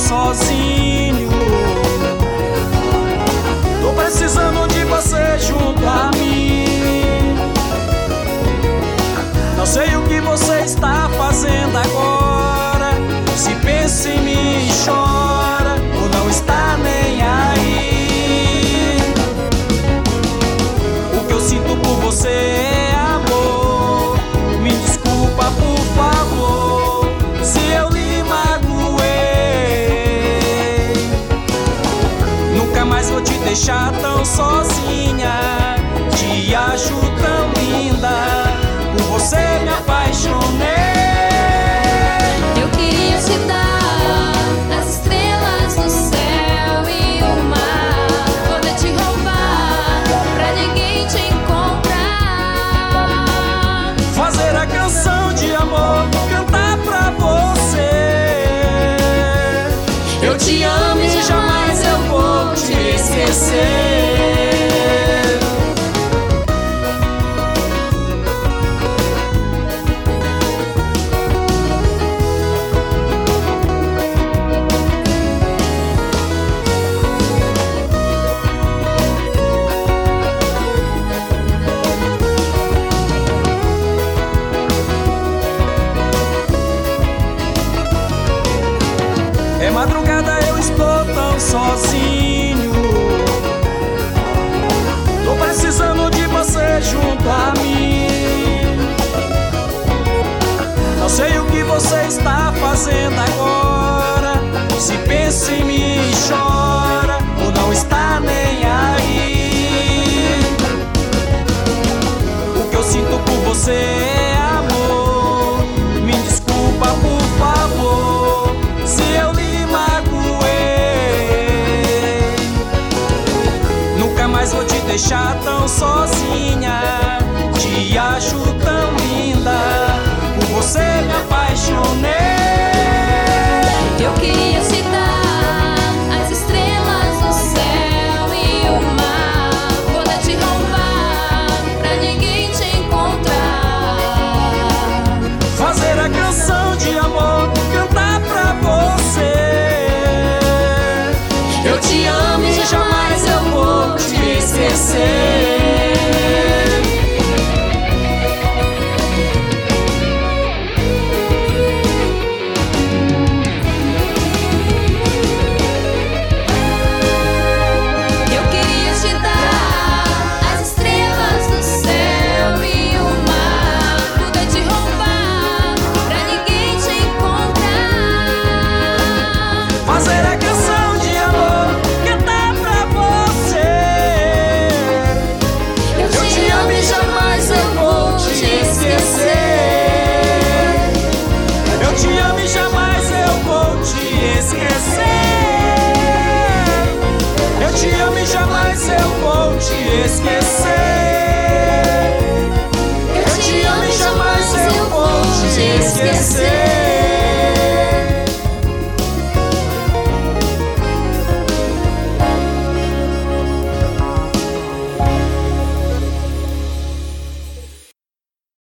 sozinho. Tô precisando de você junto a mim. Não sei o que você está fazendo agora, se pensa em mim e chora, ou não está nem aí. O que eu sinto por você é amor. Me desculpa, por favor, se eu lhe magoei. Nunca mais vou te deixar tão sozinha. Te acho tão linda, por você me apaixonei. Eu queria te dar as estrelas do céu e o mar, poder te roubar pra ninguém te encontrar. Fazer a canção de amor, cantar pra você. Eu te amo e jamais eu vou te esquecer. É madrugada, eu estou tão sozinho. Tô precisando de você junto a mim. Não sei o que você está fazendo agora, se pensa em mim e chora, ou não está nem aí. O que eu sinto por você é amor. Me desculpa, por favor, se eu lhe magoei. Nunca mais vou te deixar tão sozinha. Te acho tão linda, por você me apaixonei.